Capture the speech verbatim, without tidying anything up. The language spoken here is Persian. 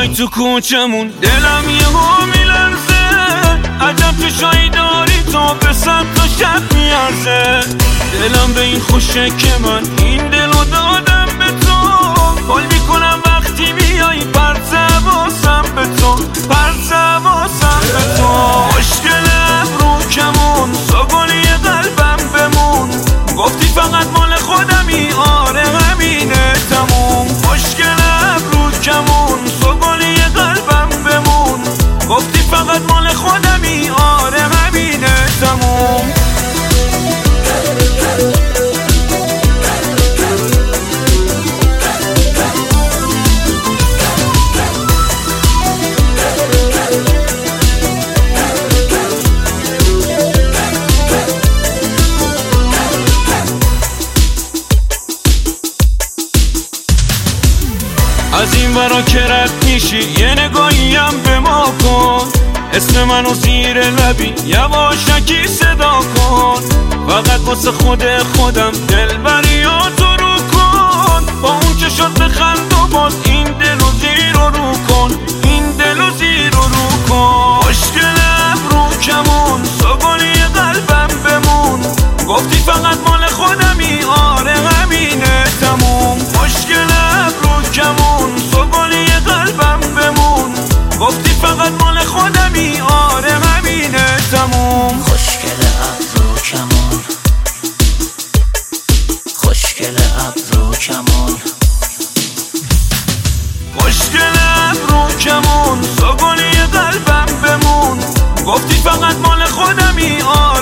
میای تو کوچمون دلم یهو میلرزه، عجب چشایی داری تو به صد تا شب میارزه. دلم به این خوشه که من این دلو دادم به تو، حال میکنم وقتی میای پرت حواسم به تو، پرت حواسم به تو. مشکلم رو کمون ساگلی قلبم بمون، گفتی فقط مال خودمی آره همینه تموم. مشکلم رو کمون ساگلی قلبم بمون، گفتی فقط مال خودمی آره همینه تموم. از این ورا که رد میشی یه نگاهیم به ما کن، اسم منو زیر لبی یواشکی صدا کن. فقط واسه خود خودم دلبریاتو رو کن، با اون چشات بخند و باز این دلو زیر و رو کن، این دلو زیر و رو کن. مشکلم رو کمون ساگلی قلبم بمون، گفتی فقط مال خودمی آره همینه تموم. مشکلم رو کمون ساگلی قلبم بمون، گفتی فقط مال خودمی آره همینه تموم. خوشگل ابرو کمون، خوشگل ابرو کمون، خوشگل ابرو کمون ساگلی قلبم بمون، گفتی فقط مال خودمی آره